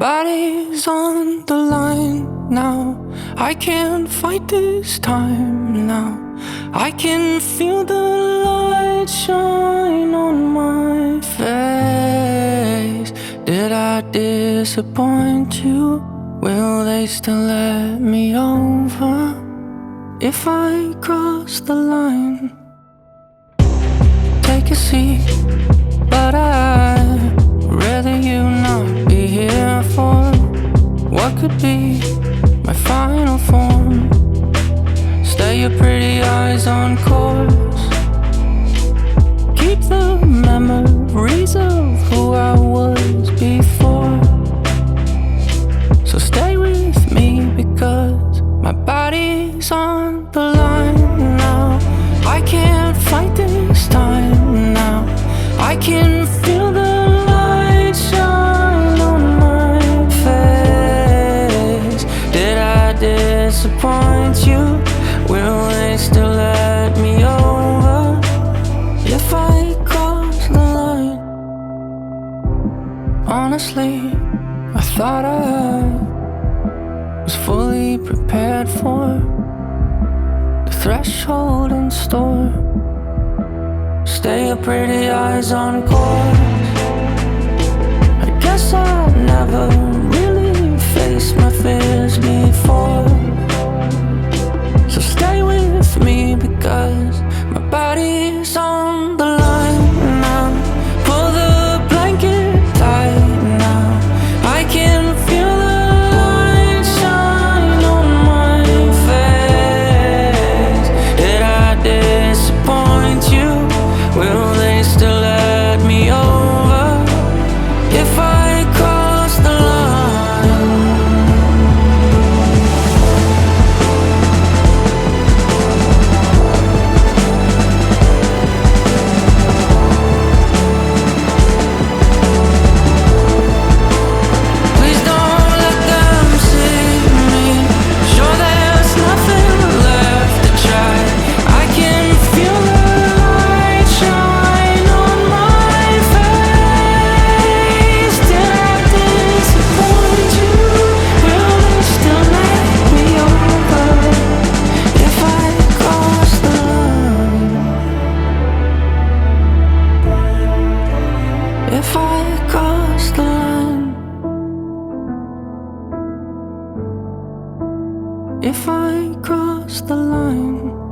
body's on the line now. I can't fight this time now. I can feel the light shine on my face. Did I disappoint you? Will they still let me over if I cross the line? Take a seat, but I'd rather you not be here for what could be my final form. Stay your pretty eyes on course. Keep the memories of who I was before. So stay with me because my body's on the line now. I can't fight this time now. I can feel the light shine on my face. Did I disappoint you? Will they still let me over if I cross the line? Honestly, I thought I was fully prepared for the threshold in store. Stay your pretty eyes on course. I guess I never really faced my fears before. So stay with me because my body's on the line now. Pull the blanket tight now. I can feel the light shine on my face. Did I disappoint you? Will they still let me over if I cross the line? Please don't let them see me. Sure, there's nothing left to try. I can feel the light shine on my face. Did I disappoint you? Will they still let me over if I cross the line? If I cross the line. If I cross the line.